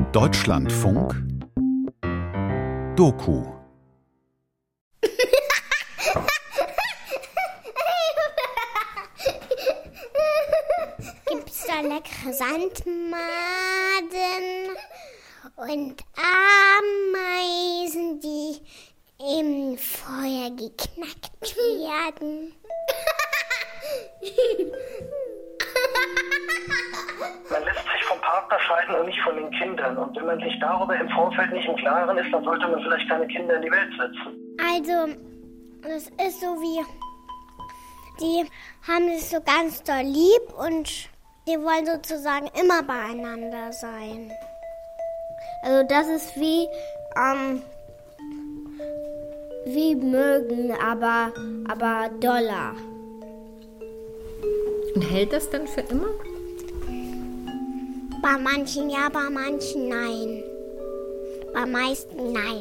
Deutschlandfunk Doku. Gibt's da leckere Sandmaden und Ameisen, die im Feuer geknackt werden? Man lässt sich vom Partner scheiden und nicht von den Kindern. Und wenn man sich darüber im Vorfeld nicht im Klaren ist, dann sollte man vielleicht keine Kinder in die Welt setzen. Also, das ist so wie, die haben sich so ganz doll lieb und die wollen sozusagen immer beieinander sein. Also das ist wie mögen, aber doller. Und hält das dann für immer? Bei manchen ja, bei manchen nein. Bei meisten nein.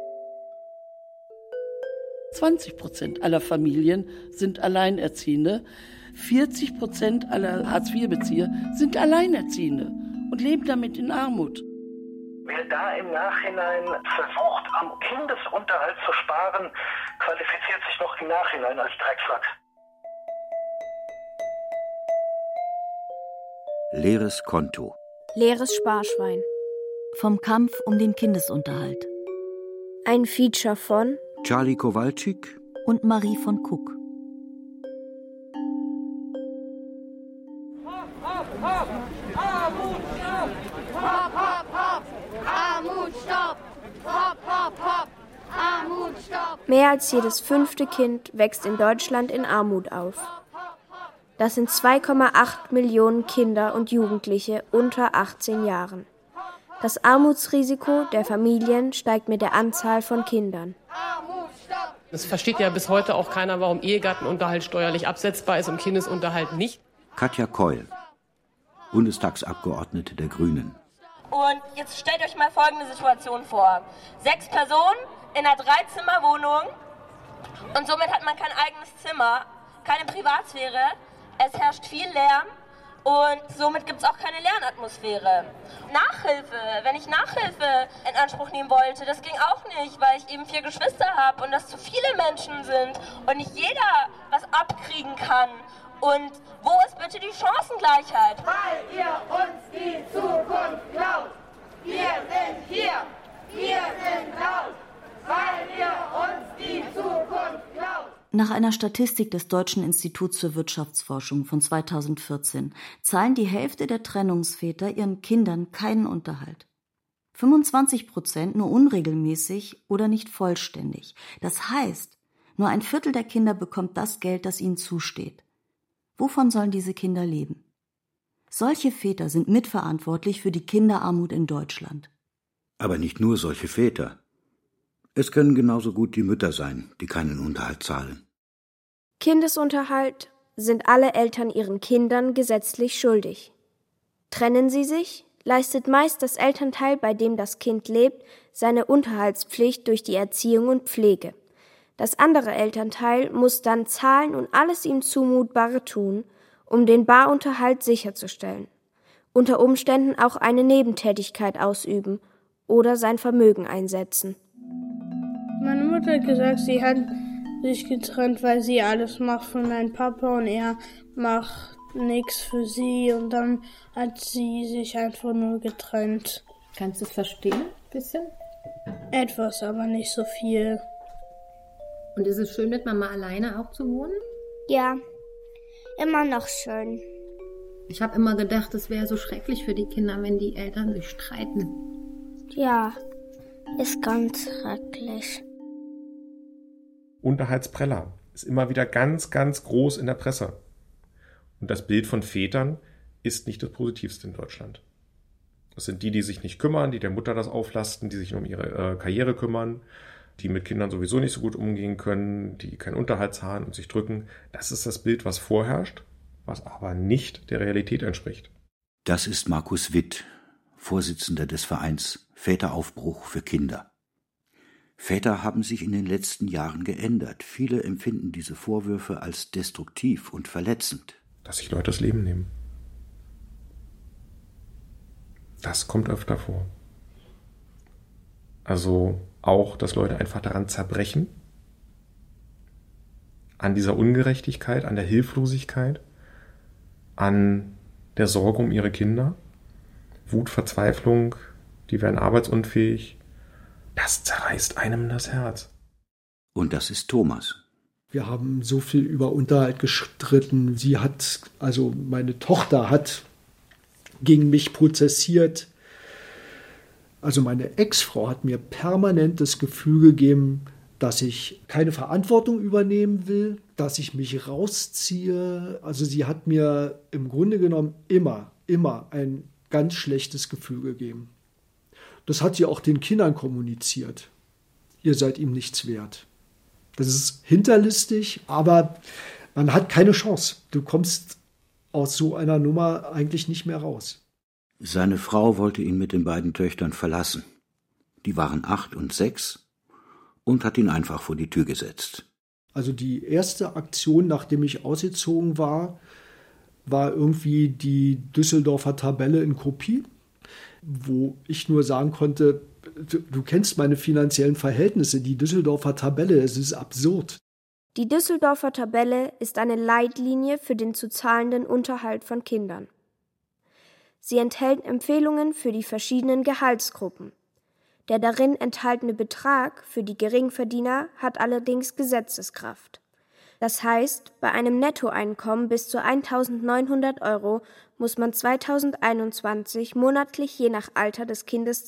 20% aller Familien sind Alleinerziehende. 40% aller Hartz-IV-Bezieher sind Alleinerziehende und leben damit in Armut. Wer da im Nachhinein versucht, am Kindesunterhalt zu sparen, qualifiziert sich noch im Nachhinein als Drecksack. Leeres Konto. Leeres Sparschwein. Vom Kampf um den Kindesunterhalt. Ein Feature von Charlie Kowalczyk und Marie von Kuck. Mehr als jedes 5. Kind wächst in Deutschland in Armut auf. Das sind 2,8 Millionen Kinder und Jugendliche unter 18 Jahren. Das Armutsrisiko der Familien steigt mit der Anzahl von Kindern. Es versteht ja bis heute auch keiner, warum Ehegattenunterhalt steuerlich absetzbar ist und Kindesunterhalt nicht. Katja Keul, Bundestagsabgeordnete der Grünen. Und jetzt stellt euch mal folgende Situation vor. 6 Personen in einer 3-Zimmer-Wohnung und somit hat man kein eigenes Zimmer, keine Privatsphäre, es herrscht viel Lärm und somit gibt es auch keine Lernatmosphäre. Nachhilfe, wenn ich Nachhilfe in Anspruch nehmen wollte, das ging auch nicht, weil ich eben 4 Geschwister habe und das zu viele Menschen sind und nicht jeder was abkriegen kann. Und wo ist bitte die Chancengleichheit? Weil ihr uns die Zukunft klaut. Wir sind hier, wir sind laut. Weil ihr uns die Zukunft klaut. Nach einer Statistik des Deutschen Instituts für Wirtschaftsforschung von 2014 zahlen die Hälfte der Trennungsväter ihren Kindern keinen Unterhalt. 25% nur unregelmäßig oder nicht vollständig. Das heißt, nur 1/4 der Kinder bekommt das Geld, das ihnen zusteht. Wovon sollen diese Kinder leben? Solche Väter sind mitverantwortlich für die Kinderarmut in Deutschland. Aber nicht nur solche Väter. Es können genauso gut die Mütter sein, die keinen Unterhalt zahlen. Kindesunterhalt sind alle Eltern ihren Kindern gesetzlich schuldig. Trennen sie sich, leistet meist das Elternteil, bei dem das Kind lebt, seine Unterhaltspflicht durch die Erziehung und Pflege. Das andere Elternteil muss dann zahlen und alles ihm Zumutbare tun, um den Barunterhalt sicherzustellen. Unter Umständen auch eine Nebentätigkeit ausüben oder sein Vermögen einsetzen. Meine Mutter hat gesagt, sie hat sich getrennt, weil sie alles macht für meinen Papa und er macht nichts für sie und dann hat sie sich einfach nur getrennt. Kannst du es verstehen, ein bisschen? Etwas, aber nicht so viel. Und ist es schön, mit Mama alleine auch zu wohnen? Ja, immer noch schön. Ich habe immer gedacht, es wäre so schrecklich für die Kinder, wenn die Eltern sich streiten. Ja, ist ganz schrecklich. Unterhaltspreller ist immer wieder ganz, ganz groß in der Presse. Und das Bild von Vätern ist nicht das Positivste in Deutschland. Das sind die sich nicht kümmern, die der Mutter das auflasten, die sich um ihre Karriere kümmern, die mit Kindern sowieso nicht so gut umgehen können, die keinen Unterhalt zahlen und sich drücken. Das ist das Bild, was vorherrscht, was aber nicht der Realität entspricht. Das ist Markus Witt, Vorsitzender des Vereins Väteraufbruch für Kinder. Väter haben sich in den letzten Jahren geändert. Viele empfinden diese Vorwürfe als destruktiv und verletzend. Dass sich Leute das Leben nehmen. Das kommt öfter vor. Also auch, dass Leute einfach daran zerbrechen, an dieser Ungerechtigkeit, an der Hilflosigkeit, an der Sorge um ihre Kinder. Wut, Verzweiflung, die werden arbeitsunfähig. Das zerreißt einem das Herz. Und das ist Thomas. Wir haben so viel über Unterhalt gestritten. Meine Tochter hat gegen mich prozessiert. Also meine Ex-Frau hat mir permanent das Gefühl gegeben, dass ich keine Verantwortung übernehmen will, dass ich mich rausziehe. Also sie hat mir im Grunde genommen immer ein ganz schlechtes Gefühl gegeben. Das hat sie auch den Kindern kommuniziert. Ihr seid ihm nichts wert. Das ist hinterlistig, aber man hat keine Chance. Du kommst aus so einer Nummer eigentlich nicht mehr raus. Seine Frau wollte ihn mit den beiden Töchtern verlassen. Die waren 8 und 6 und hat ihn einfach vor die Tür gesetzt. Also die erste Aktion, nachdem ich ausgezogen war irgendwie die Düsseldorfer Tabelle in Kopie, wo ich nur sagen konnte, du kennst meine finanziellen Verhältnisse, die Düsseldorfer Tabelle, es ist absurd. Die Düsseldorfer Tabelle ist eine Leitlinie für den zu zahlenden Unterhalt von Kindern. Sie enthält Empfehlungen für die verschiedenen Gehaltsgruppen. Der darin enthaltene Betrag für die Geringverdiener hat allerdings Gesetzeskraft. Das heißt, bei einem Nettoeinkommen bis zu 1.900 € muss man 2021 monatlich je nach Alter des Kindes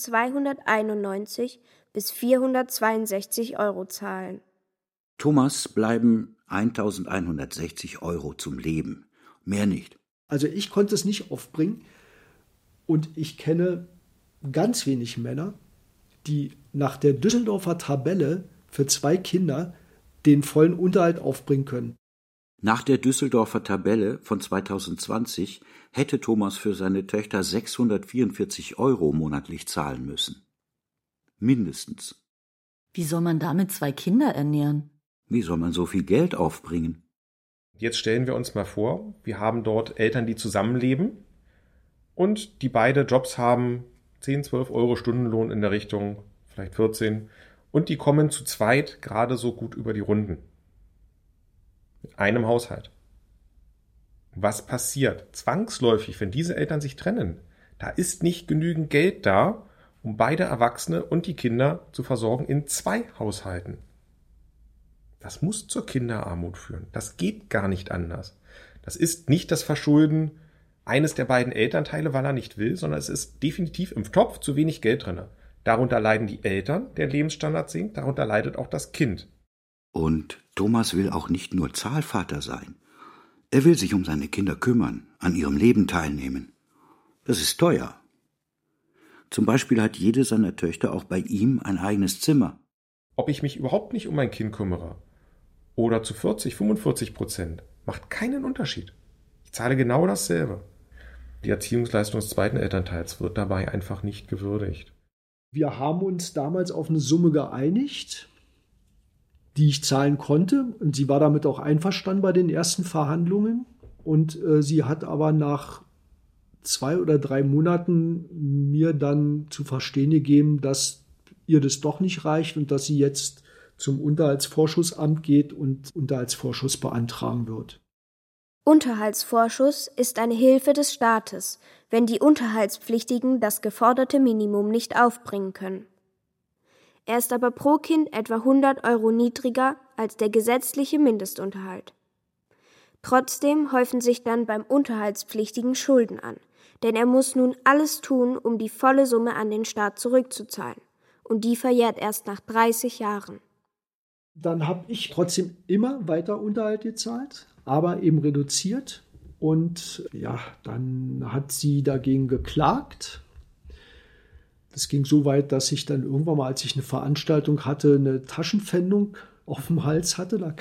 291 bis 462 € zahlen. Thomas bleiben 1.160 € zum Leben, mehr nicht. Also ich konnte es nicht aufbringen und ich kenne ganz wenig Männer, die nach der Düsseldorfer Tabelle für 2 Kinder den vollen Unterhalt aufbringen können. Nach der Düsseldorfer Tabelle von 2020 hätte Thomas für seine Töchter 644 € monatlich zahlen müssen. Mindestens. Wie soll man damit 2 Kinder ernähren? Wie soll man so viel Geld aufbringen? Jetzt stellen wir uns mal vor, wir haben dort Eltern, die zusammenleben und die beide Jobs haben, 10, 12 € Stundenlohn in der Richtung, vielleicht 14, und die kommen zu zweit gerade so gut über die Runden. Mit einem Haushalt. Was passiert zwangsläufig, wenn diese Eltern sich trennen? Da ist nicht genügend Geld da, um beide Erwachsene und die Kinder zu versorgen in 2 Haushalten. Das muss zur Kinderarmut führen. Das geht gar nicht anders. Das ist nicht das Verschulden eines der beiden Elternteile, weil er nicht will, sondern es ist definitiv im Topf zu wenig Geld drin. Darunter leiden die Eltern, der Lebensstandard sinkt, darunter leidet auch das Kind. Und Thomas will auch nicht nur Zahlvater sein. Er will sich um seine Kinder kümmern, an ihrem Leben teilnehmen. Das ist teuer. Zum Beispiel hat jede seiner Töchter auch bei ihm ein eigenes Zimmer. Ob ich mich überhaupt nicht um mein Kind kümmere oder zu 40-45%, macht keinen Unterschied. Ich zahle genau dasselbe. Die Erziehungsleistung des zweiten Elternteils wird dabei einfach nicht gewürdigt. Wir haben uns damals auf eine Summe geeinigt, die ich zahlen konnte. Und sie war damit auch einverstanden bei den ersten Verhandlungen. Und sie hat aber nach 2 oder 3 Monaten mir dann zu verstehen gegeben, dass ihr das doch nicht reicht und dass sie jetzt zum Unterhaltsvorschussamt geht und Unterhaltsvorschuss beantragen wird. Unterhaltsvorschuss ist eine Hilfe des Staates, wenn die Unterhaltspflichtigen das geforderte Minimum nicht aufbringen können. Er ist aber pro Kind etwa 100 € niedriger als der gesetzliche Mindestunterhalt. Trotzdem häufen sich dann beim Unterhaltspflichtigen Schulden an, denn er muss nun alles tun, um die volle Summe an den Staat zurückzuzahlen. Und die verjährt erst nach 30 Jahren. Dann habe ich trotzdem immer weiter Unterhalt gezahlt, aber eben reduziert. Und ja, dann hat sie dagegen geklagt. Das ging so weit, dass ich dann irgendwann mal, als ich eine Veranstaltung hatte, eine Taschenpfändung auf dem Hals hatte.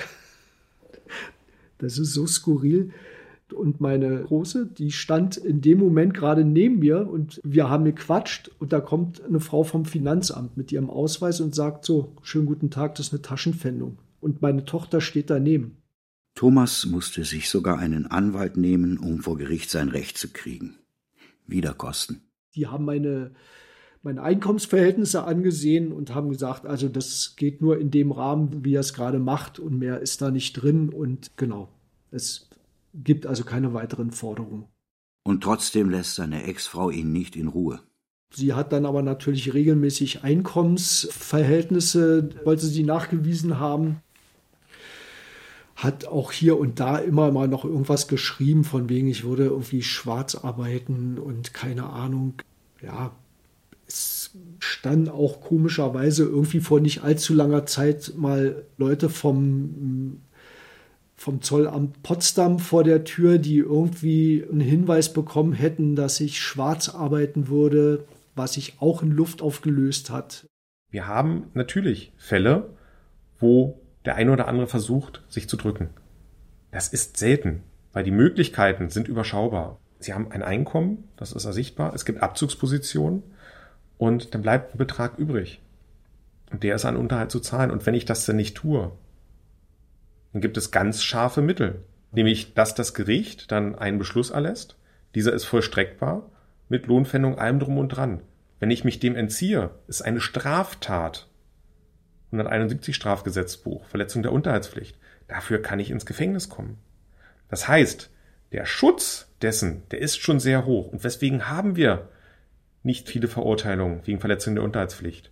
Das ist so skurril. Und meine Große, die stand in dem Moment gerade neben mir und wir haben gequatscht und da kommt eine Frau vom Finanzamt mit ihrem Ausweis und sagt so, schönen guten Tag, das ist eine Taschenpfändung. Und meine Tochter steht daneben. Thomas musste sich sogar einen Anwalt nehmen, um vor Gericht sein Recht zu kriegen. Wieder Kosten. Die haben meine meine Einkommensverhältnisse angesehen und haben gesagt, also das geht nur in dem Rahmen, wie er es gerade macht und mehr ist da nicht drin und genau, es gibt also keine weiteren Forderungen. Und trotzdem lässt seine Ex-Frau ihn nicht in Ruhe. Sie hat dann aber natürlich regelmäßig Einkommensverhältnisse, wollte sie nachgewiesen haben. Hat auch hier und da immer mal noch irgendwas geschrieben, von wegen, ich würde irgendwie schwarz arbeiten und keine Ahnung. Ja, es standen auch komischerweise irgendwie vor nicht allzu langer Zeit mal Leute vom Zollamt Potsdam vor der Tür, die irgendwie einen Hinweis bekommen hätten, dass ich schwarz arbeiten würde, was sich auch in Luft aufgelöst hat. Wir haben natürlich Fälle, wo der eine oder andere versucht, sich zu drücken. Das ist selten, weil die Möglichkeiten sind überschaubar. Sie haben ein Einkommen, das ist ersichtbar, es gibt Abzugspositionen und dann bleibt ein Betrag übrig. Und der ist an Unterhalt zu zahlen. Und wenn ich das dann nicht tue, dann gibt es ganz scharfe Mittel. Nämlich, dass das Gericht dann einen Beschluss erlässt. Dieser ist vollstreckbar mit Lohnpfändung, allem drum und dran. Wenn ich mich dem entziehe, ist eine Straftat. 171 Strafgesetzbuch, Verletzung der Unterhaltspflicht. Dafür kann ich ins Gefängnis kommen. Das heißt, der Schutz dessen, der ist schon sehr hoch. Und weswegen haben wir nicht viele Verurteilungen wegen Verletzung der Unterhaltspflicht?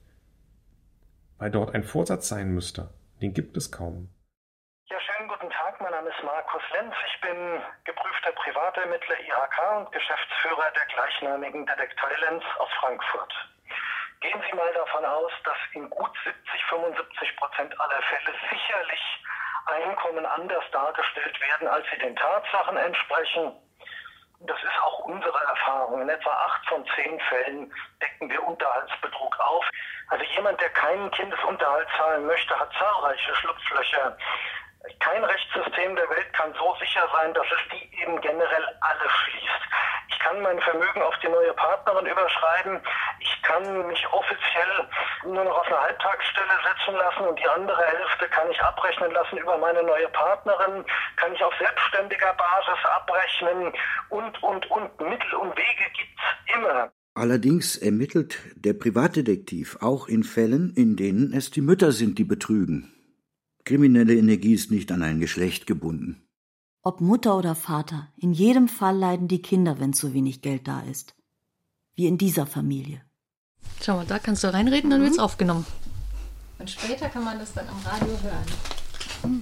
Weil dort ein Vorsatz sein müsste. Den gibt es kaum. Ja, schönen guten Tag. Mein Name ist Markus Lenz. Ich bin geprüfter Privatermittler IHK und Geschäftsführer der gleichnamigen Detektei Lenz aus Frankfurt. Gehen Sie mal davon aus, dass in gut 70-75% aller Fälle sicherlich Einkommen anders dargestellt werden, als sie den Tatsachen entsprechen. Das ist auch unsere Erfahrung. In etwa 8 von 10 Fällen decken wir Unterhaltsbetrug auf. Also jemand, der keinen Kindesunterhalt zahlen möchte, hat zahlreiche Schlupflöcher. Kein Rechtssystem der Welt kann so sicher sein, dass es die eben generell alle schließt. Ich kann mein Vermögen auf die neue Partnerin überschreiben. Ich kann mich offiziell nur noch auf eine Halbtagsstelle setzen lassen und die andere Hälfte kann ich abrechnen lassen über meine neue Partnerin. Kann ich auf selbstständiger Basis abrechnen und. Mittel und Wege gibt's immer. Allerdings ermittelt der Privatdetektiv auch in Fällen, in denen es die Mütter sind, die betrügen. Kriminelle Energie ist nicht an ein Geschlecht gebunden. Ob Mutter oder Vater, in jedem Fall leiden die Kinder, wenn zu wenig Geld da ist. Wie in dieser Familie. Schau mal, da kannst du reinreden, dann wird's aufgenommen. Und später kann man das dann am Radio hören.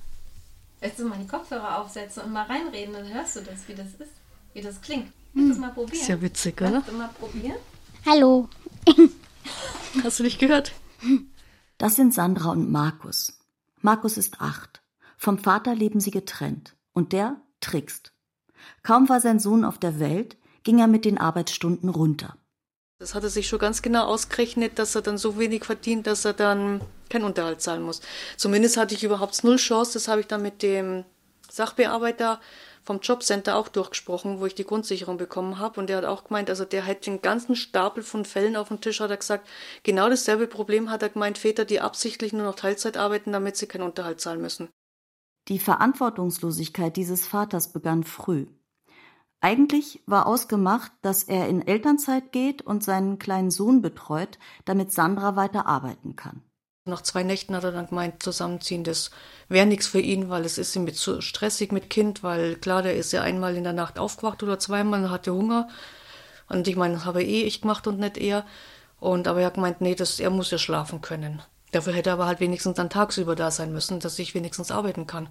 Jetzt mal die Kopfhörer aufsetzen und mal reinreden, dann hörst du das, wie das ist, wie das klingt. Willst du das mal probieren? Ist ja witzig, oder? Kannst du mal probieren? Hallo. Hast du dich gehört? Das sind Sandra und Markus. Markus ist 8. Vom Vater leben sie getrennt. Und der trickst. Kaum war sein Sohn auf der Welt, ging er mit den Arbeitsstunden runter. Das hat er sich schon ganz genau ausgerechnet, dass er dann so wenig verdient, dass er dann keinen Unterhalt zahlen muss. Zumindest hatte ich überhaupt 0 Chance. Das habe ich dann mit dem Sachbearbeiter vom Jobcenter auch durchgesprochen, wo ich die Grundsicherung bekommen habe. Und der hat auch gemeint, also der hat den ganzen Stapel von Fällen auf dem Tisch, hat er gesagt, genau dasselbe Problem hat er gemeint, Väter, die absichtlich nur noch Teilzeit arbeiten, damit sie keinen Unterhalt zahlen müssen. Die Verantwortungslosigkeit dieses Vaters begann früh. Eigentlich war ausgemacht, dass er in Elternzeit geht und seinen kleinen Sohn betreut, damit Sandra weiter arbeiten kann. Nach 2 Nächten hat er dann gemeint, zusammenziehen, das wäre nichts für ihn, weil es ist ihm jetzt so stressig mit Kind, weil klar, der ist ja einmal in der Nacht aufgewacht oder zweimal und hatte Hunger. Und ich meine, das habe ich gemacht und nicht er. Aber er hat gemeint, nee, er muss ja schlafen können. Dafür hätte er aber halt wenigstens dann tagsüber da sein müssen, dass ich wenigstens arbeiten kann.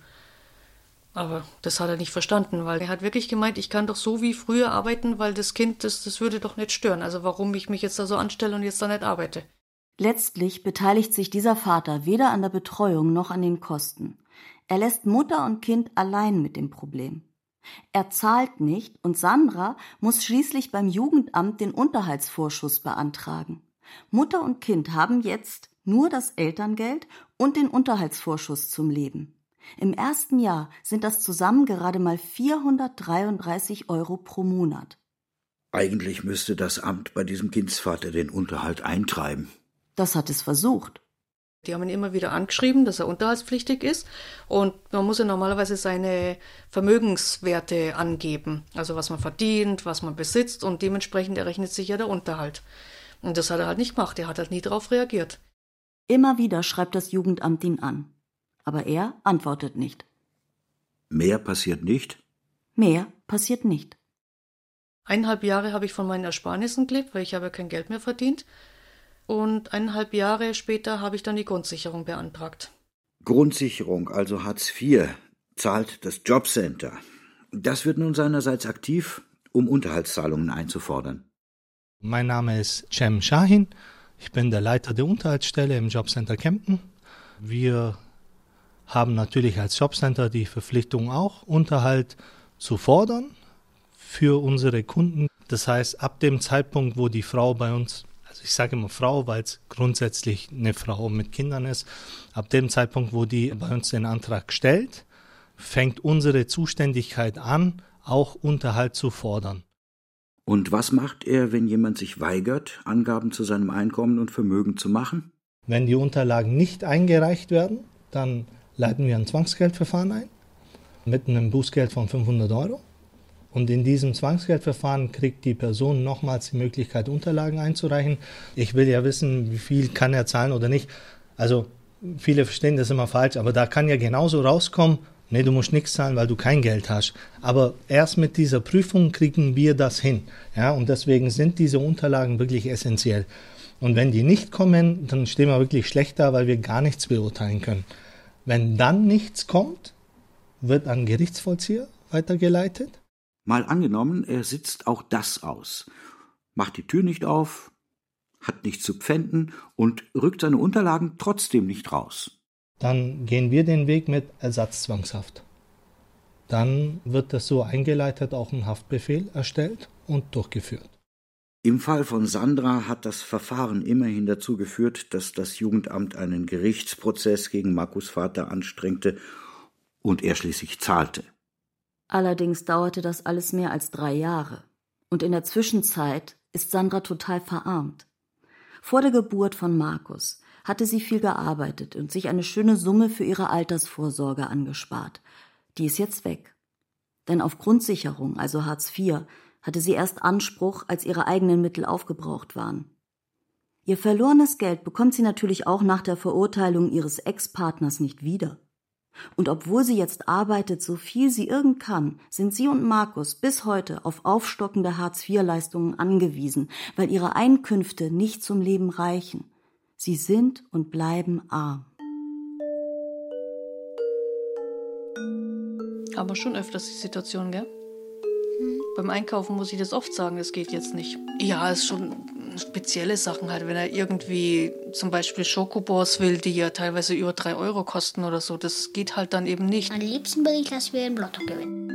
Aber das hat er nicht verstanden, weil er hat wirklich gemeint, ich kann doch so wie früher arbeiten, weil das Kind, das würde doch nicht stören. Also warum ich mich jetzt da so anstelle und jetzt da nicht arbeite. Letztlich beteiligt sich dieser Vater weder an der Betreuung noch an den Kosten. Er lässt Mutter und Kind allein mit dem Problem. Er zahlt nicht und Sandra muss schließlich beim Jugendamt den Unterhaltsvorschuss beantragen. Mutter und Kind haben jetzt nur das Elterngeld und den Unterhaltsvorschuss zum Leben. Im ersten Jahr sind das zusammen gerade mal 433 € pro Monat. Eigentlich müsste das Amt bei diesem Kindsvater den Unterhalt eintreiben. Das hat es versucht. Die haben ihn immer wieder angeschrieben, dass er unterhaltspflichtig ist. Und man muss ja normalerweise seine Vermögenswerte angeben. Also was man verdient, was man besitzt. Und dementsprechend errechnet sich ja der Unterhalt. Und das hat er halt nicht gemacht, er hat halt nie darauf reagiert. Immer wieder schreibt das Jugendamt ihn an. Aber er antwortet nicht. Mehr passiert nicht? Mehr passiert nicht. 1,5 Jahre habe ich von meinen Ersparnissen gelebt, weil ich habe ja kein Geld mehr verdient. Und 1,5 Jahre später habe ich dann die Grundsicherung beantragt. Grundsicherung, also Hartz IV, zahlt das Jobcenter. Das wird nun seinerseits aktiv, um Unterhaltszahlungen einzufordern. Mein Name ist Cem Shahin. Ich bin der Leiter der Unterhaltsstelle im Jobcenter Kempten. Wir haben natürlich als Jobcenter die Verpflichtung auch, Unterhalt zu fordern für unsere Kunden. Das heißt, ab dem Zeitpunkt, wo die Frau bei uns, also ich sage immer Frau, weil es grundsätzlich eine Frau mit Kindern ist, ab dem Zeitpunkt, wo die bei uns den Antrag stellt, fängt unsere Zuständigkeit an, auch Unterhalt zu fordern. Und was macht er, wenn jemand sich weigert, Angaben zu seinem Einkommen und Vermögen zu machen? Wenn die Unterlagen nicht eingereicht werden, dann leiten wir ein Zwangsgeldverfahren ein mit einem Bußgeld von 500 €. Und in diesem Zwangsgeldverfahren kriegt die Person nochmals die Möglichkeit, Unterlagen einzureichen. Ich will ja wissen, wie viel kann er zahlen oder nicht. Also viele verstehen das immer falsch, aber da kann ja genauso rauskommen, nee, du musst nichts zahlen, weil du kein Geld hast. Aber erst mit dieser Prüfung kriegen wir das hin. Ja, und deswegen sind diese Unterlagen wirklich essentiell. Und wenn die nicht kommen, dann stehen wir wirklich schlecht da, weil wir gar nichts beurteilen können. Wenn dann nichts kommt, wird an Gerichtsvollzieher weitergeleitet. Mal angenommen, er sitzt auch das aus, macht die Tür nicht auf, hat nichts zu pfänden und rückt seine Unterlagen trotzdem nicht raus. Dann gehen wir den Weg mit Ersatzzwangshaft. Dann wird das so eingeleitet, auch ein Haftbefehl erstellt und durchgeführt. Im Fall von Sandra hat das Verfahren immerhin dazu geführt, dass das Jugendamt einen Gerichtsprozess gegen Markus' Vater anstrengte und er schließlich zahlte. Allerdings dauerte das alles mehr als 3 Jahre. Und in der Zwischenzeit ist Sandra total verarmt. Vor der Geburt von Markus hatte sie viel gearbeitet und sich eine schöne Summe für ihre Altersvorsorge angespart. Die ist jetzt weg. Denn auf Grundsicherung, also Hartz IV, hatte sie erst Anspruch, als ihre eigenen Mittel aufgebraucht waren. Ihr verlorenes Geld bekommt sie natürlich auch nach der Verurteilung ihres Ex-Partners nicht wieder. Und obwohl sie jetzt arbeitet, so viel sie irgend kann, sind sie und Markus bis heute auf aufstockende Hartz-IV-Leistungen angewiesen, weil ihre Einkünfte nicht zum Leben reichen. Sie sind und bleiben arm. Aber schon öfters die Situation, gell? Beim Einkaufen muss ich das oft sagen, das geht jetzt nicht. Ja, es ist schon spezielle Sachen halt, wenn er irgendwie zum Beispiel Schokobons will, die ja teilweise über 3 € kosten oder so, das geht halt dann eben nicht. Am liebsten will ich, dass wir im Lotto gewinnen.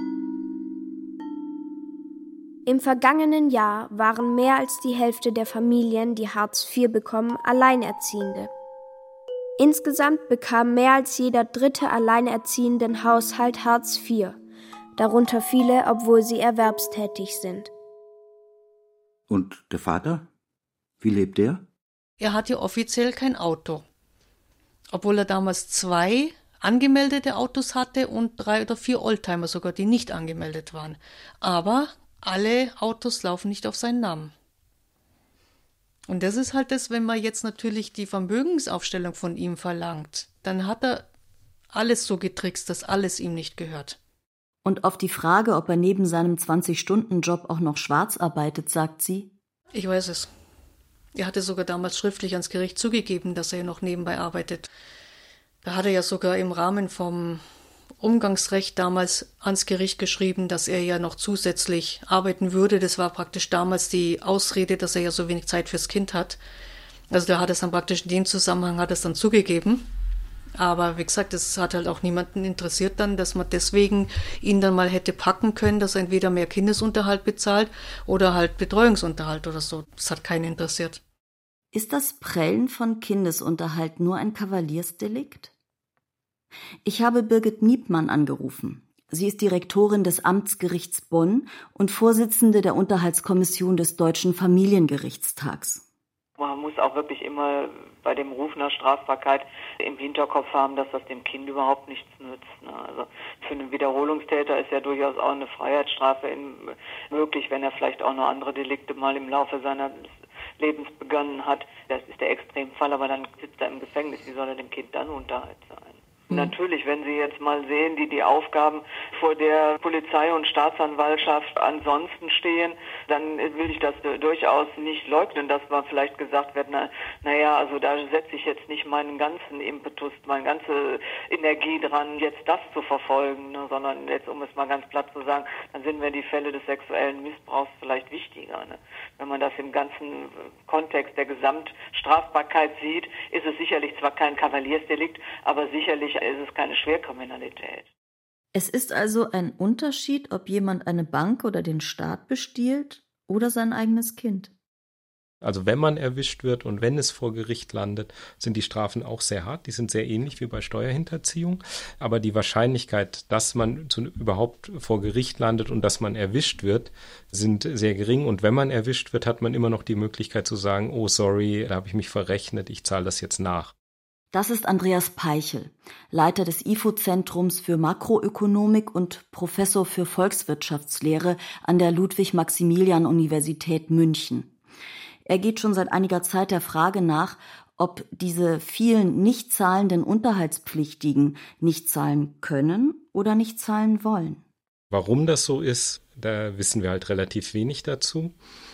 Im vergangenen Jahr waren mehr als die Hälfte der Familien, die Hartz IV bekommen, Alleinerziehende. Insgesamt bekam mehr als jeder 3. Alleinerziehendenhaushalt Hartz IV, darunter viele, obwohl sie erwerbstätig sind. Und der Vater? Wie lebt der? Er hat ja offiziell kein Auto. Obwohl er damals 2 angemeldete Autos hatte und 3 oder 4 Oldtimer sogar, die nicht angemeldet waren. Aber alle Autos laufen nicht auf seinen Namen. Und das ist halt das, wenn man jetzt natürlich die Vermögensaufstellung von ihm verlangt, dann hat er alles so getrickst, dass alles ihm nicht gehört. Und auf die Frage, ob er neben seinem 20-Stunden-Job auch noch schwarz arbeitet, sagt sie: Ich weiß es. Er hatte sogar damals schriftlich ans Gericht zugegeben, dass er noch nebenbei arbeitet. Da hat er ja sogar im Rahmen vom Umgangsrecht damals ans Gericht geschrieben, dass er ja noch zusätzlich arbeiten würde. Das war praktisch damals die Ausrede, dass er ja so wenig Zeit fürs Kind hat. Also da hat es dann praktisch in dem Zusammenhang hat es dann zugegeben. Aber wie gesagt, es hat halt auch niemanden interessiert dann, dass man deswegen ihn dann mal hätte packen können, dass er entweder mehr Kindesunterhalt bezahlt oder halt Betreuungsunterhalt oder so. Das hat keinen interessiert. Ist das Prellen von Kindesunterhalt nur ein Kavaliersdelikt? Ich habe Birgit Niebmann angerufen. Sie ist Direktorin des Amtsgerichts Bonn und Vorsitzende der Unterhaltskommission des Deutschen Familiengerichtstags. Man muss auch wirklich immer bei dem Ruf nach Strafbarkeit im Hinterkopf haben, dass das dem Kind überhaupt nichts nützt. Also für einen Wiederholungstäter ist ja durchaus auch eine Freiheitsstrafe möglich, wenn er vielleicht auch noch andere Delikte mal im Laufe seiner Lebens begonnen hat. Das ist der Extremfall, aber dann sitzt er im Gefängnis. Wie soll er dem Kind dann Unterhalt sein? Natürlich, wenn Sie jetzt mal sehen, die Aufgaben vor der Polizei und Staatsanwaltschaft ansonsten stehen, dann will ich das durchaus nicht leugnen, dass man vielleicht gesagt wird, naja, also da setze ich jetzt nicht meinen ganzen Impetus, meine ganze Energie dran, jetzt das zu verfolgen, ne, sondern jetzt, um es mal ganz platt zu sagen, dann sind mir die Fälle des sexuellen Missbrauchs vielleicht wichtiger. Ne? Wenn man das im ganzen Kontext der Gesamtstrafbarkeit sieht, ist es sicherlich zwar kein Kavaliersdelikt, aber sicherlich ist es keine Schwerkriminalität. Es ist also ein Unterschied, ob jemand eine Bank oder den Staat bestiehlt oder sein eigenes Kind. Also wenn man erwischt wird und wenn es vor Gericht landet, sind die Strafen auch sehr hart. Die sind sehr ähnlich wie bei Steuerhinterziehung. Aber die Wahrscheinlichkeit, dass man überhaupt vor Gericht landet und dass man erwischt wird, sind sehr gering. Und wenn man erwischt wird, hat man immer noch die Möglichkeit zu sagen, oh sorry, da habe ich mich verrechnet, ich zahle das jetzt nach. Das ist Andreas Peichel, Leiter des IFO-Zentrums für Makroökonomik und Professor für Volkswirtschaftslehre an der Ludwig-Maximilian-Universität München. Er geht schon seit einiger Zeit der Frage nach, ob diese vielen nicht zahlenden Unterhaltspflichtigen nicht zahlen können oder nicht zahlen wollen. Warum das so ist, da wissen wir halt relativ wenig dazu.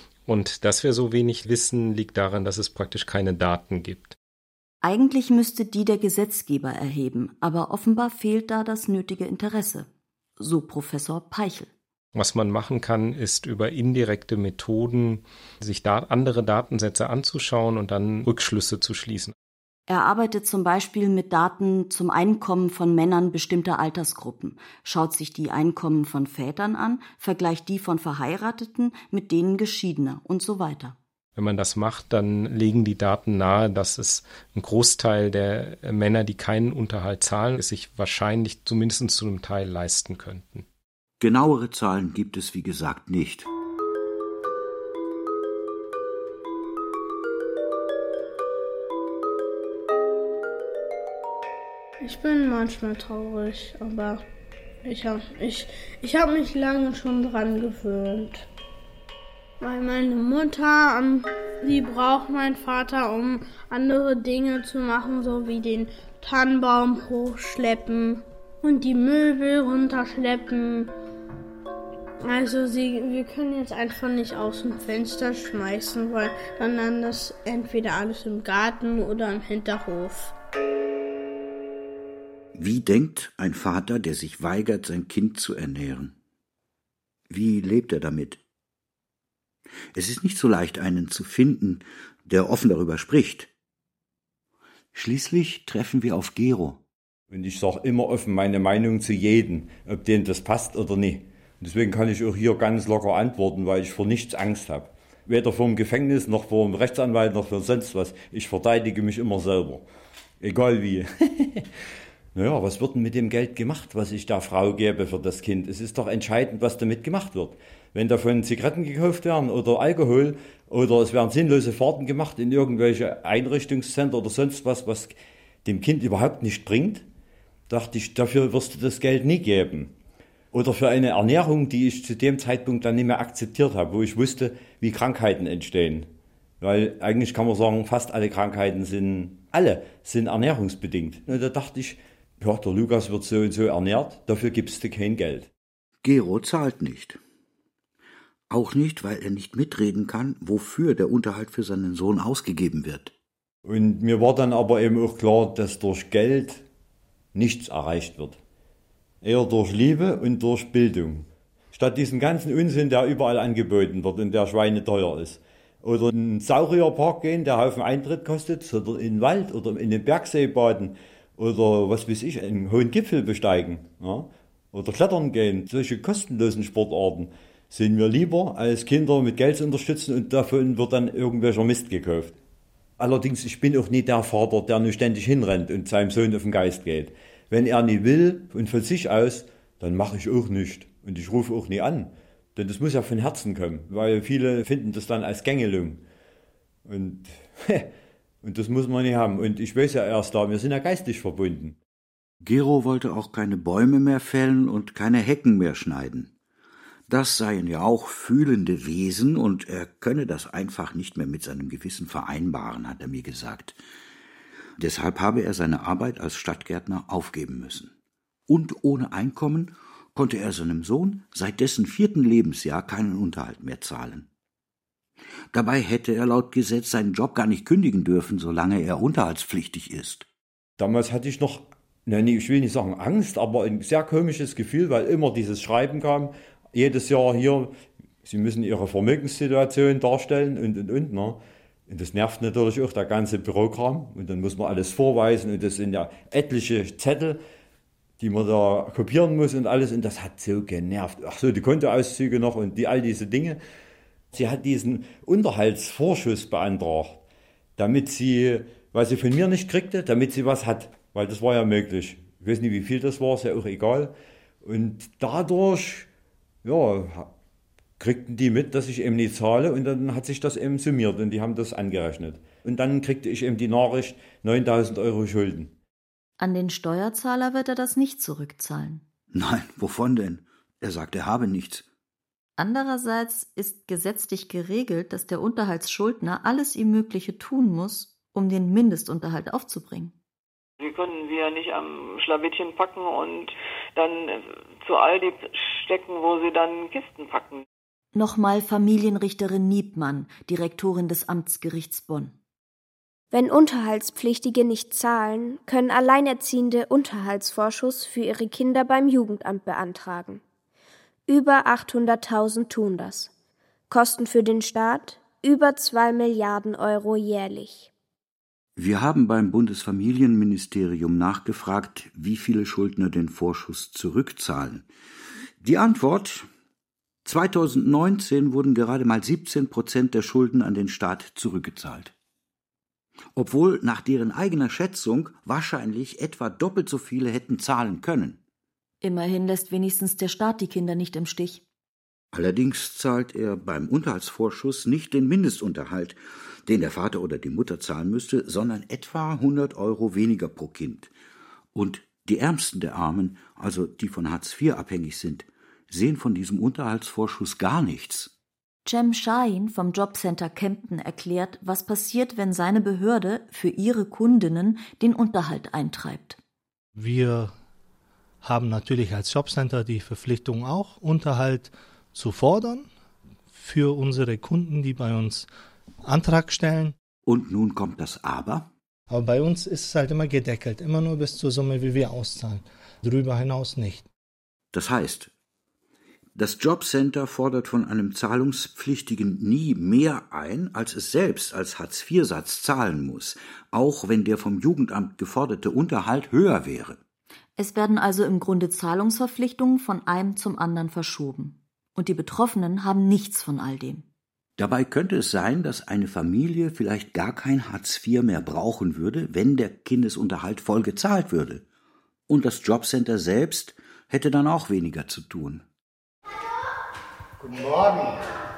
Und dass wir so wenig wissen, liegt daran, dass es praktisch keine Daten gibt. Eigentlich müsste die der Gesetzgeber erheben, aber offenbar fehlt da das nötige Interesse, so Professor Peichel. Was man machen kann, ist über indirekte Methoden sich andere Datensätze anzuschauen und dann Rückschlüsse zu schließen. Er arbeitet zum Beispiel mit Daten zum Einkommen von Männern bestimmter Altersgruppen, schaut sich die Einkommen von Vätern an, vergleicht die von Verheirateten mit denen Geschiedener und so weiter. Wenn man das macht, dann legen die Daten nahe, dass es ein Großteil der Männer, die keinen Unterhalt zahlen, es sich wahrscheinlich zumindest zu einem Teil leisten könnten. Genauere Zahlen gibt es, wie gesagt, nicht. Ich bin manchmal traurig, aber ich hab mich lange schon dran gewöhnt. Weil meine Mutter, die braucht meinen Vater, um andere Dinge zu machen, so wie den Tannenbaum hochschleppen und die Möbel runterschleppen. Also wir können jetzt einfach nicht aus dem Fenster schmeißen, weil dann landet das entweder alles im Garten oder im Hinterhof. Wie denkt ein Vater, der sich weigert, sein Kind zu ernähren? Wie lebt er damit? Es ist nicht so leicht, einen zu finden, der offen darüber spricht. Schließlich treffen wir auf Gero. Und ich sage immer offen meine Meinung zu jedem, ob denen das passt oder nicht. Und deswegen kann ich auch hier ganz locker antworten, weil ich vor nichts Angst habe. Weder vor dem Gefängnis, noch vor dem Rechtsanwalt, noch für sonst was. Ich verteidige mich immer selber. Egal wie. Naja, was wird denn mit dem Geld gemacht, was ich der Frau gebe für das Kind? Es ist doch entscheidend, was damit gemacht wird. Wenn davon Zigaretten gekauft werden oder Alkohol oder es werden sinnlose Fahrten gemacht in irgendwelche Einrichtungszentren oder sonst was, was dem Kind überhaupt nicht bringt, dachte ich, dafür wirst du das Geld nie geben. Oder für eine Ernährung, die ich zu dem Zeitpunkt dann nicht mehr akzeptiert habe, wo ich wusste, wie Krankheiten entstehen. Weil eigentlich kann man sagen, fast alle Krankheiten sind ernährungsbedingt. Und da dachte ich, ja, der Lukas wird so und so ernährt, dafür gibst du kein Geld. Gero zahlt nicht. Auch nicht, weil er nicht mitreden kann, wofür der Unterhalt für seinen Sohn ausgegeben wird. Und mir war dann aber eben auch klar, dass durch Geld nichts erreicht wird. Eher durch Liebe und durch Bildung. Statt diesen ganzen Unsinn, der überall angeboten wird und der schweineteuer ist. Oder in einen Saurierpark gehen, der Haufen Eintritt kostet, oder in den Wald oder in den Bergsee baden. Oder was weiß ich, einen hohen Gipfel besteigen. Ja? Oder klettern gehen. Solche kostenlosen Sportarten sind mir lieber, als Kinder mit Geld zu unterstützen und davon wird dann irgendwelcher Mist gekauft. Allerdings, ich bin auch nicht der Vater, der nur ständig hinrennt und seinem Sohn auf den Geist geht. Wenn er nie will und von sich aus, dann mache ich auch nichts. Und ich rufe auch nie an. Denn das muss ja von Herzen kommen, weil viele finden das dann als Gängelung. Und das muss man nicht haben. Und ich weiß ja erst da, wir sind ja geistig verbunden. Gero wollte auch keine Bäume mehr fällen und keine Hecken mehr schneiden. Das seien ja auch fühlende Wesen und er könne das einfach nicht mehr mit seinem Gewissen vereinbaren, hat er mir gesagt. Deshalb habe er seine Arbeit als Stadtgärtner aufgeben müssen. Und ohne Einkommen konnte er seinem Sohn seit dessen 4. Lebensjahr keinen Unterhalt mehr zahlen. Dabei hätte er laut Gesetz seinen Job gar nicht kündigen dürfen, solange er unterhaltspflichtig ist. Damals hatte ich noch, ich will nicht sagen Angst, aber ein sehr komisches Gefühl, weil immer dieses Schreiben kam, jedes Jahr hier, Sie müssen Ihre Vermögenssituation darstellen und. Ne? Und das nervt natürlich auch, der ganze Bürokram. Und dann muss man alles vorweisen und das sind ja etliche Zettel, die man da kopieren muss und alles. Und das hat so genervt. Ach so, die Kontoauszüge noch und all diese Dinge. Sie hat diesen Unterhaltsvorschuss beantragt, damit sie, was sie von mir nicht kriegte, damit sie was hat. Weil das war ja möglich. Ich weiß nicht, wie viel das war, ist ja auch egal. Und dadurch, kriegten die mit, dass ich eben nicht zahle und dann hat sich das eben summiert und die haben das angerechnet. Und dann kriegte ich eben die Nachricht, 9.000 € Schulden. An den Steuerzahler wird er das nicht zurückzahlen. Nein, wovon denn? Er sagt, er habe nichts. Andererseits ist gesetzlich geregelt, dass der Unterhaltsschuldner alles ihm Mögliche tun muss, um den Mindestunterhalt aufzubringen. Die können wir ja nicht am Schlawittchen packen und dann zu Aldi stecken, wo sie dann Kisten packen. Nochmal Familienrichterin Niebmann, Direktorin des Amtsgerichts Bonn. Wenn Unterhaltspflichtige nicht zahlen, können Alleinerziehende Unterhaltsvorschuss für ihre Kinder beim Jugendamt beantragen. Über 800.000 tun das. Kosten für den Staat über 2 Milliarden € jährlich. Wir haben beim Bundesfamilienministerium nachgefragt, wie viele Schuldner den Vorschuss zurückzahlen. Die Antwort: 2019 wurden gerade mal 17% der Schulden an den Staat zurückgezahlt. Obwohl nach deren eigener Schätzung wahrscheinlich etwa doppelt so viele hätten zahlen können. Immerhin lässt wenigstens der Staat die Kinder nicht im Stich. Allerdings zahlt er beim Unterhaltsvorschuss nicht den Mindestunterhalt, den der Vater oder die Mutter zahlen müsste, sondern etwa 100 € weniger pro Kind. Und die Ärmsten der Armen, also die von Hartz IV abhängig sind, sehen von diesem Unterhaltsvorschuss gar nichts. Cem Şahin vom Jobcenter Kempten erklärt, was passiert, wenn seine Behörde für ihre Kundinnen den Unterhalt eintreibt. Wir haben natürlich als Jobcenter die Verpflichtung auch, Unterhalt zu fordern für unsere Kunden, die bei uns Antrag stellen. Und nun kommt das Aber? Aber bei uns ist es halt immer gedeckelt, immer nur bis zur Summe, wie wir auszahlen. Darüber hinaus nicht. Das heißt, das Jobcenter fordert von einem Zahlungspflichtigen nie mehr ein, als es selbst als Hartz-IV-Satz zahlen muss, auch wenn der vom Jugendamt geforderte Unterhalt höher wäre. Es werden also im Grunde Zahlungsverpflichtungen von einem zum anderen verschoben. Und die Betroffenen haben nichts von all dem. Dabei könnte es sein, dass eine Familie vielleicht gar kein Hartz IV mehr brauchen würde, wenn der Kindesunterhalt voll gezahlt würde. Und das Jobcenter selbst hätte dann auch weniger zu tun. Guten Morgen.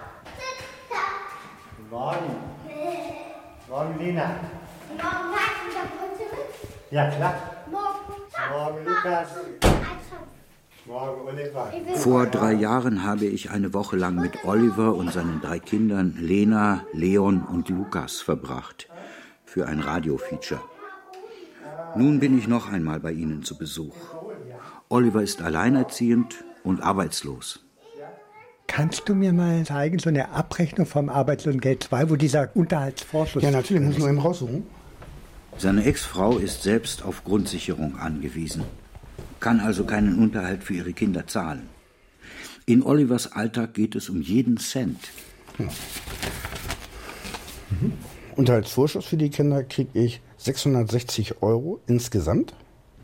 Guten Morgen. Morgen, Lina. Morgen, Max. Ja, klar. Morgen, Lukas. Morgen, Oliver. Vor 3 Jahren habe ich eine Woche lang mit Oliver und seinen 3 Kindern Lena, Leon und Lukas verbracht. Für ein Radiofeature. Nun bin ich noch einmal bei ihnen zu Besuch. Oliver ist alleinerziehend und arbeitslos. Kannst du mir mal zeigen, so eine Abrechnung vom Arbeitslosengeld 2, wo dieser Unterhaltsvorschuss... Ja, natürlich, muss man eben raussuchen. Seine Ex-Frau ist selbst auf Grundsicherung angewiesen, kann also keinen Unterhalt für ihre Kinder zahlen. In Olivers Alltag geht es um jeden Cent. Ja. Unterhaltsvorschuss für die Kinder kriege ich 660 € insgesamt.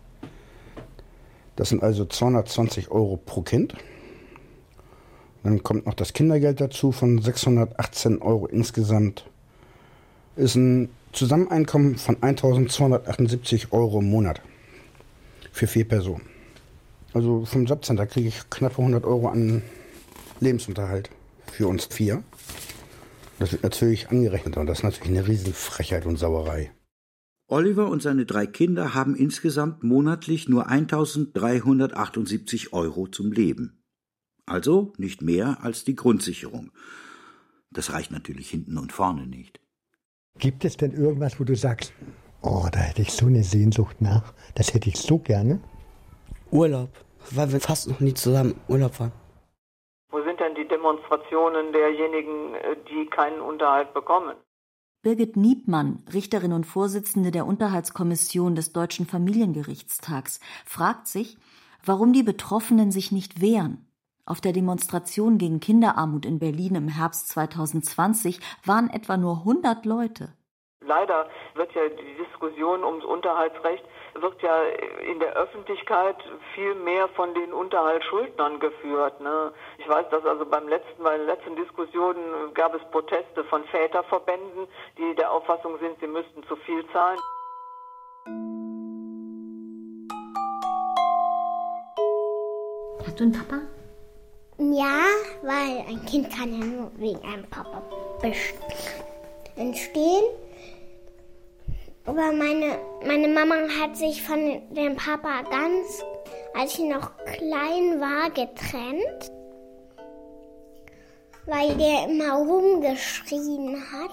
Das sind also 220 € pro Kind. Dann kommt noch das Kindergeld dazu von 618 € insgesamt. Ist ein Zusammeneinkommen von 1.278 € im Monat für 4 Personen. Also vom Jobcenter kriege ich knappe 100 € an Lebensunterhalt für uns 4. Das wird natürlich angerechnet und das ist natürlich eine Riesenfrechheit und Sauerei. Oliver und seine 3 Kinder haben insgesamt monatlich nur 1.378 € zum Leben. Also nicht mehr als die Grundsicherung. Das reicht natürlich hinten und vorne nicht. Gibt es denn irgendwas, wo du sagst, oh, da hätte ich so eine Sehnsucht nach, das hätte ich so gerne? Urlaub, weil wir fast noch nie zusammen Urlaub waren. Wo sind denn die Demonstrationen derjenigen, die keinen Unterhalt bekommen? Birgit Niebmann, Richterin und Vorsitzende der Unterhaltskommission des Deutschen Familiengerichtstags, fragt sich, warum die Betroffenen sich nicht wehren. Auf der Demonstration gegen Kinderarmut in Berlin im Herbst 2020 waren etwa nur 100 Leute. Leider wird ja die Diskussion ums Unterhaltsrecht wird ja in der Öffentlichkeit viel mehr von den Unterhaltsschuldnern geführt. Ne? Ich weiß, dass also bei den letzten Diskussionen gab es Proteste von Väterverbänden, die der Auffassung sind, sie müssten zu viel zahlen. Hast du einen Papa? Ja, weil ein Kind kann ja nur wegen einem Papa entstehen. Aber meine Mama hat sich von dem Papa ganz, als ich noch klein war, getrennt, weil der immer rumgeschrien hat.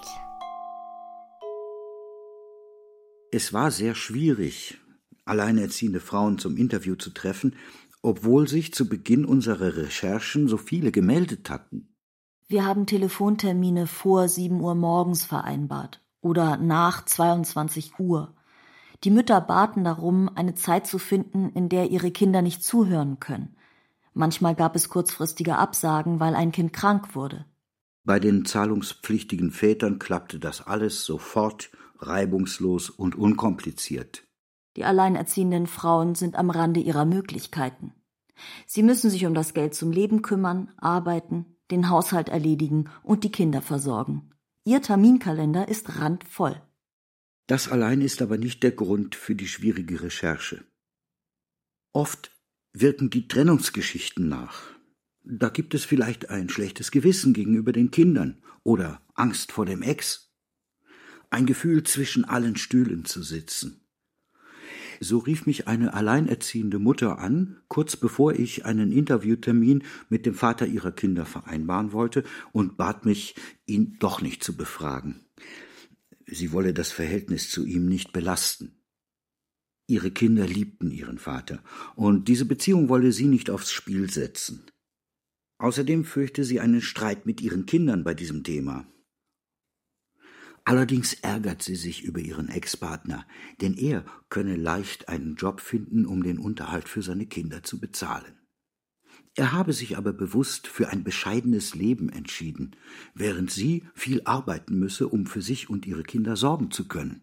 Es war sehr schwierig, alleinerziehende Frauen zum Interview zu treffen, obwohl sich zu Beginn unserer Recherchen so viele gemeldet hatten. Wir haben Telefontermine vor 7 Uhr morgens vereinbart oder nach 22 Uhr. Die Mütter baten darum, eine Zeit zu finden, in der ihre Kinder nicht zuhören können. Manchmal gab es kurzfristige Absagen, weil ein Kind krank wurde. Bei den zahlungspflichtigen Vätern klappte das alles sofort, reibungslos und unkompliziert. Die alleinerziehenden Frauen sind am Rande ihrer Möglichkeiten. Sie müssen sich um das Geld zum Leben kümmern, arbeiten, den Haushalt erledigen und die Kinder versorgen. Ihr Terminkalender ist randvoll. Das allein ist aber nicht der Grund für die schwierige Recherche. Oft wirken die Trennungsgeschichten nach. Da gibt es vielleicht ein schlechtes Gewissen gegenüber den Kindern oder Angst vor dem Ex. Ein Gefühl, zwischen allen Stühlen zu sitzen. So rief mich eine alleinerziehende Mutter an, kurz bevor ich einen Interviewtermin mit dem Vater ihrer Kinder vereinbaren wollte und bat mich, ihn doch nicht zu befragen. Sie wolle das Verhältnis zu ihm nicht belasten. Ihre Kinder liebten ihren Vater, und diese Beziehung wolle sie nicht aufs Spiel setzen. Außerdem fürchte sie einen Streit mit ihren Kindern bei diesem Thema. Allerdings ärgert sie sich über ihren Ex-Partner, denn er könne leicht einen Job finden, um den Unterhalt für seine Kinder zu bezahlen. Er habe sich aber bewusst für ein bescheidenes Leben entschieden, während sie viel arbeiten müsse, um für sich und ihre Kinder sorgen zu können.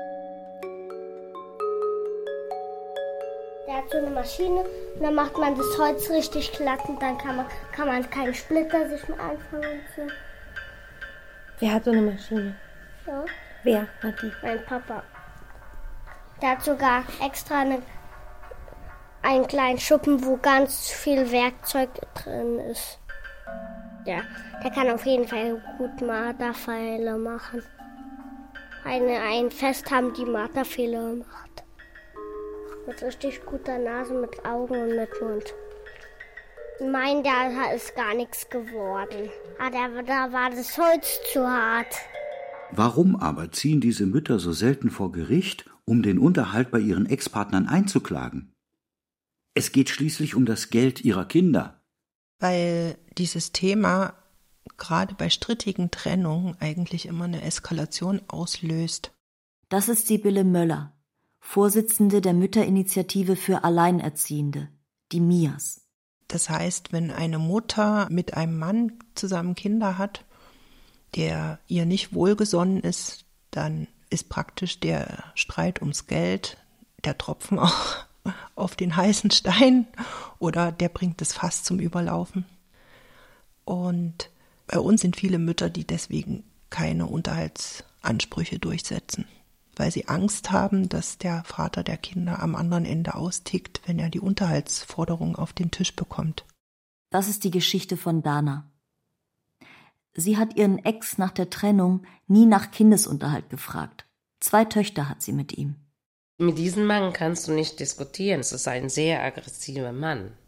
Der hat so eine Maschine und dann macht man das Holz richtig glatt und dann kann man keinen Splitter sich mehr einfangen und so. Wer hat so eine Maschine? Ja. Wer hat die? Mein Papa. Der hat sogar extra einen kleinen Schuppen, wo ganz viel Werkzeug drin ist. Der kann auf jeden Fall gut Marterpfeile machen. Ein Fest haben die Marterpfeile gemacht. Mit richtig guter Nase, mit Augen und mit Mund. Mein, da ist gar nichts geworden. Da war das Holz zu hart. Warum aber ziehen diese Mütter so selten vor Gericht, um den Unterhalt bei ihren Ex-Partnern einzuklagen? Es geht schließlich um das Geld ihrer Kinder. Weil dieses Thema gerade bei strittigen Trennungen eigentlich immer eine Eskalation auslöst. Das ist Sibylle Möller, Vorsitzende der Mütterinitiative für Alleinerziehende, die MIAS. Das heißt, wenn eine Mutter mit einem Mann zusammen Kinder hat, der ihr nicht wohlgesonnen ist, dann ist praktisch der Streit ums Geld der Tropfen auch auf den heißen Stein oder der bringt das Fass zum Überlaufen. Und bei uns sind viele Mütter, die deswegen keine Unterhaltsansprüche durchsetzen, weil sie Angst haben, dass der Vater der Kinder am anderen Ende austickt, wenn er die Unterhaltsforderung auf den Tisch bekommt. Das ist die Geschichte von Dana. Sie hat ihren Ex nach der Trennung nie nach Kindesunterhalt gefragt. 2 Töchter hat sie mit ihm. Mit diesem Mann kannst du nicht diskutieren. Es ist ein sehr aggressiver Mann.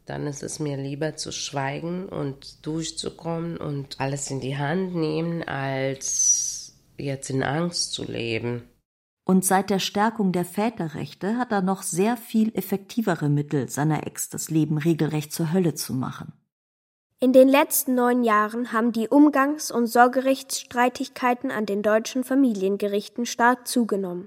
Dann ist es mir lieber zu schweigen und durchzukommen und alles in die Hand nehmen, als jetzt in Angst zu leben. Und seit der Stärkung der Väterrechte hat er noch sehr viel effektivere Mittel, seiner Ex das Leben regelrecht zur Hölle zu machen. In den letzten 9 Jahren haben die Umgangs- und Sorgerechtsstreitigkeiten an den deutschen Familiengerichten stark zugenommen.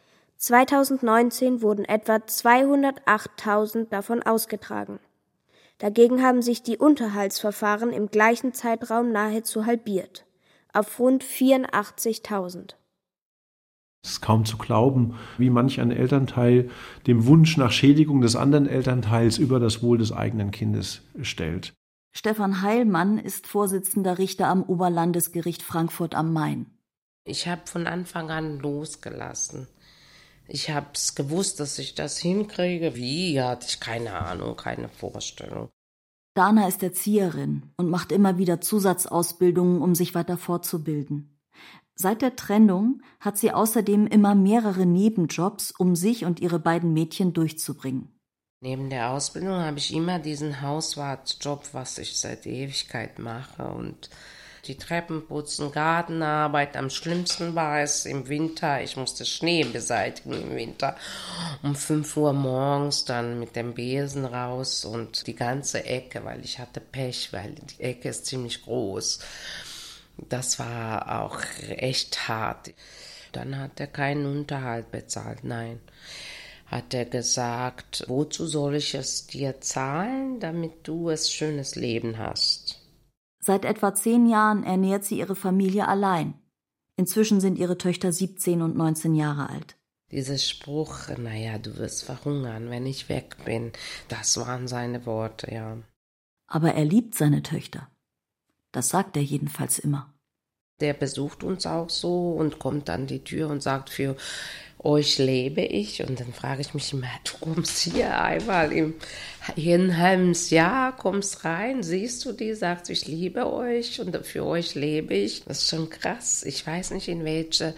2019 wurden etwa 208.000 davon ausgetragen. Dagegen haben sich die Unterhaltsverfahren im gleichen Zeitraum nahezu halbiert, auf rund 84.000. Es ist kaum zu glauben, wie manch ein Elternteil dem Wunsch nach Schädigung des anderen Elternteils über das Wohl des eigenen Kindes stellt. Stefan Heilmann ist Vorsitzender Richter am Oberlandesgericht Frankfurt am Main. Ich habe von Anfang an losgelassen. Ich habe es gewusst, dass ich das hinkriege. Wie, hatte ich keine Ahnung, keine Vorstellung. Dana ist Erzieherin und macht immer wieder Zusatzausbildungen, um sich weiter fortzubilden. Seit der Trennung hat sie außerdem immer mehrere Nebenjobs, um sich und ihre beiden Mädchen durchzubringen. Neben der Ausbildung habe ich immer diesen Hauswartjob, was ich seit Ewigkeit mache. Und die Treppen putzen, Gartenarbeit. Am schlimmsten war es im Winter. Ich musste Schnee beseitigen im Winter. Um 5 Uhr morgens dann mit dem Besen raus und die ganze Ecke, weil ich hatte Pech, weil die Ecke ist ziemlich groß. Das war auch echt hart. Dann hat er keinen Unterhalt bezahlt, nein. Hat er gesagt, wozu soll ich es dir zahlen, damit du ein schönes Leben hast? Seit etwa 10 Jahren ernährt sie ihre Familie allein. Inzwischen sind ihre Töchter 17 und 19 Jahre alt. Dieser Spruch, naja, du wirst verhungern, wenn ich weg bin, das waren seine Worte, ja. Aber er liebt seine Töchter. Das sagt er jedenfalls immer. Der besucht uns auch so und kommt an die Tür und sagt, für euch lebe ich. Und dann frage ich mich immer, du kommst hier einmal in ein halbes Jahr, kommst rein, siehst du die, sagst, ich liebe euch und für euch lebe ich. Das ist schon krass. Ich weiß nicht, in welcher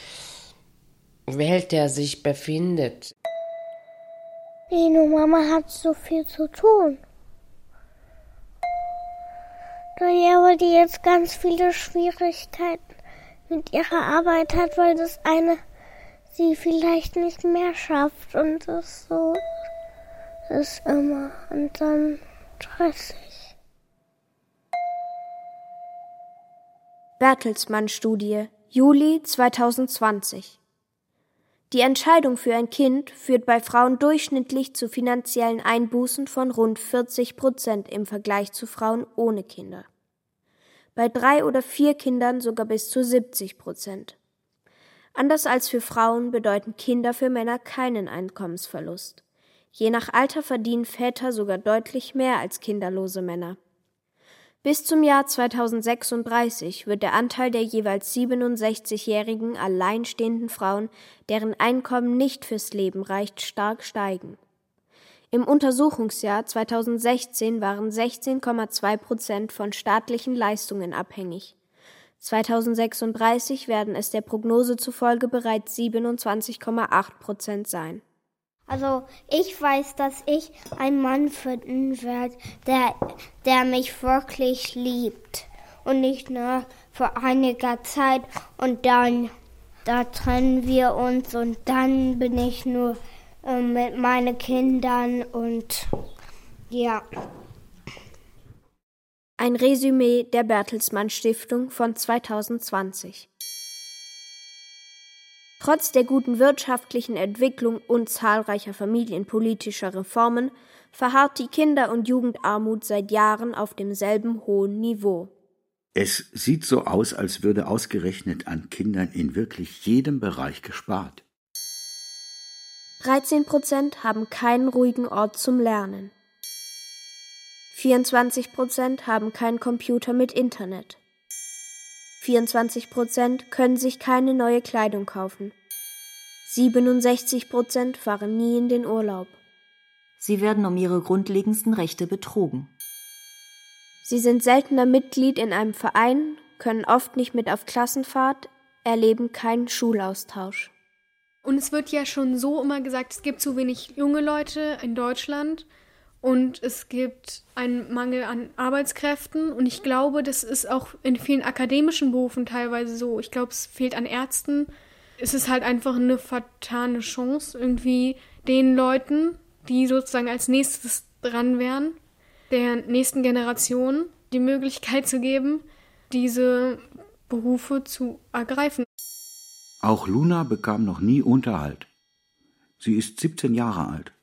Welt er sich befindet. Lino, Mama hat so viel zu tun. Ja, weil die jetzt ganz viele Schwierigkeiten mit ihrer Arbeit hat, weil das eine sie vielleicht nicht mehr schafft und das so ist immer und dann stressig. Bertelsmann-Studie, Juli 2020. Die Entscheidung für ein Kind führt bei Frauen durchschnittlich zu finanziellen Einbußen von rund 40% im Vergleich zu Frauen ohne Kinder. Bei 3 oder 4 Kindern sogar bis zu 70%. Anders als für Frauen bedeuten Kinder für Männer keinen Einkommensverlust. Je nach Alter verdienen Väter sogar deutlich mehr als kinderlose Männer. Bis zum Jahr 2036 wird der Anteil der jeweils 67-jährigen alleinstehenden Frauen, deren Einkommen nicht fürs Leben reicht, stark steigen. Im Untersuchungsjahr 2016 waren 16,2% von staatlichen Leistungen abhängig. 2036 werden es der Prognose zufolge bereits 27,8% sein. Also ich weiß, dass ich einen Mann finden werde, der mich wirklich liebt. Und nicht nur für einige Zeit und dann da trennen wir uns und dann bin ich nur mit meinen Kindern und ja. Ein Resümee der Bertelsmann Stiftung von 2020. Trotz der guten wirtschaftlichen Entwicklung und zahlreicher familienpolitischer Reformen verharrt die Kinder- und Jugendarmut seit Jahren auf demselben hohen Niveau. Es sieht so aus, als würde ausgerechnet an Kindern in wirklich jedem Bereich gespart. 13% haben keinen ruhigen Ort zum Lernen. 24% haben keinen Computer mit Internet. 24% können sich keine neue Kleidung kaufen. 67% fahren nie in den Urlaub. Sie werden um ihre grundlegendsten Rechte betrogen. Sie sind seltener Mitglied in einem Verein, können oft nicht mit auf Klassenfahrt, erleben keinen Schulaustausch. Und es wird ja schon so immer gesagt, es gibt zu wenig junge Leute in Deutschland Und es gibt einen Mangel an Arbeitskräften. Und ich glaube, das ist auch in vielen akademischen Berufen teilweise so. Ich glaube, es fehlt an Ärzten. Es ist halt einfach eine vertane Chance, irgendwie den Leuten, die sozusagen als nächstes dran wären, der nächsten Generation die Möglichkeit zu geben, diese Berufe zu ergreifen. Auch Luna bekam noch nie Unterhalt. Sie ist 17 Jahre alt.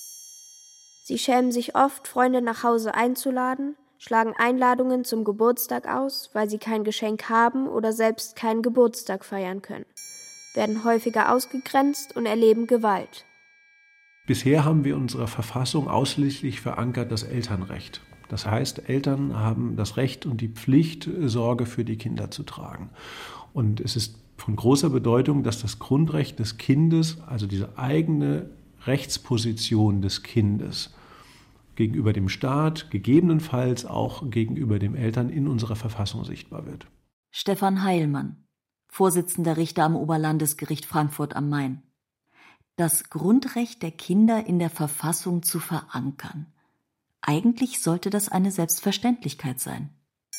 Sie schämen sich oft, Freunde nach Hause einzuladen, schlagen Einladungen zum Geburtstag aus, weil sie kein Geschenk haben oder selbst keinen Geburtstag feiern können, werden häufiger ausgegrenzt und erleben Gewalt. Bisher haben wir in unserer Verfassung ausschließlich verankert das Elternrecht. Das heißt, Eltern haben das Recht und die Pflicht, Sorge für die Kinder zu tragen. Und es ist von großer Bedeutung, dass das Grundrecht des Kindes, also diese eigene Rechtsposition des Kindes gegenüber dem Staat, gegebenenfalls auch gegenüber den Eltern in unserer Verfassung sichtbar wird. Stefan Heilmann, Vorsitzender Richter am Oberlandesgericht Frankfurt am Main. Das Grundrecht der Kinder in der Verfassung zu verankern. Eigentlich sollte das eine Selbstverständlichkeit sein.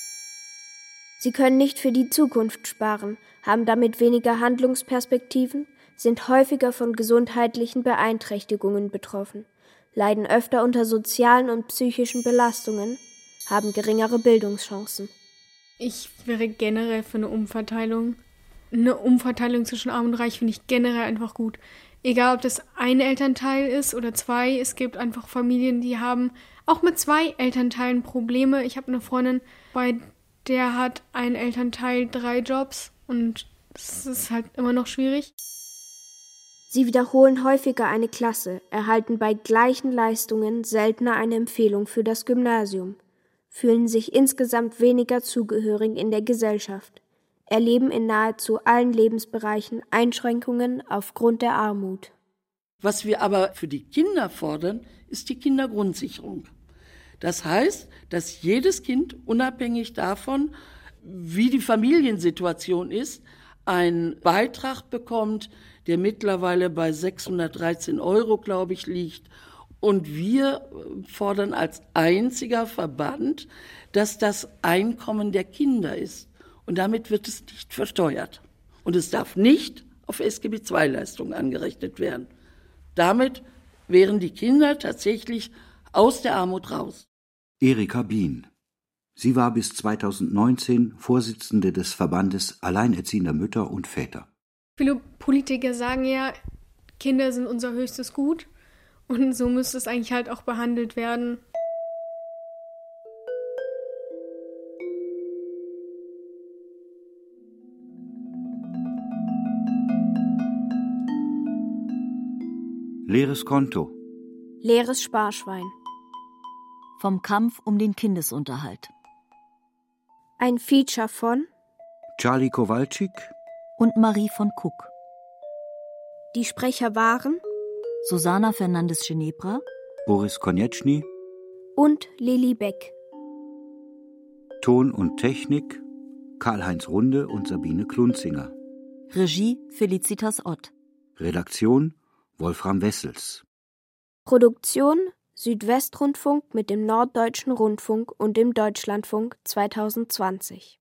Sie können nicht für die Zukunft sparen, haben damit weniger Handlungsperspektiven, sind häufiger von gesundheitlichen Beeinträchtigungen betroffen, leiden öfter unter sozialen und psychischen Belastungen, haben geringere Bildungschancen. Ich wäre generell für eine Umverteilung. Eine Umverteilung zwischen Arm und Reich finde ich generell einfach gut. Egal, ob das ein Elternteil ist oder zwei, es gibt einfach Familien, die haben auch mit 2 Elternteilen Probleme. Ich habe eine Freundin, bei der hat ein Elternteil 3 Jobs und das ist halt immer noch schwierig. Sie wiederholen häufiger eine Klasse, erhalten bei gleichen Leistungen seltener eine Empfehlung für das Gymnasium, fühlen sich insgesamt weniger zugehörig in der Gesellschaft, erleben in nahezu allen Lebensbereichen Einschränkungen aufgrund der Armut. Was wir aber für die Kinder fordern, ist die Kindergrundsicherung. Das heißt, dass jedes Kind, unabhängig davon, wie die Familiensituation ist, einen Beitrag bekommt, der mittlerweile bei 613 €, glaube ich, liegt. Und wir fordern als einziger Verband, dass das Einkommen der Kinder ist. Und damit wird es nicht versteuert. Und es darf nicht auf SGB-II-Leistungen angerechnet werden. Damit wären die Kinder tatsächlich aus der Armut raus. Erika Bien. Sie war bis 2019 Vorsitzende des Verbandes Alleinerziehender Mütter und Väter. Viele Politiker sagen ja, Kinder sind unser höchstes Gut und so müsste es eigentlich halt auch behandelt werden. Leeres Konto. Leeres Sparschwein. Vom Kampf um den Kindesunterhalt. Ein Feature von Charlie Kowalczyk und Marie von Kuck. Die Sprecher waren Susanna Fernandes-Ginebra, Boris Konieczny und Lili Beck. Ton und Technik Karl-Heinz Runde und Sabine Klunzinger. Regie Felicitas Ott. Redaktion Wolfram Wessels. Produktion Südwestrundfunk mit dem Norddeutschen Rundfunk und dem Deutschlandfunk 2020.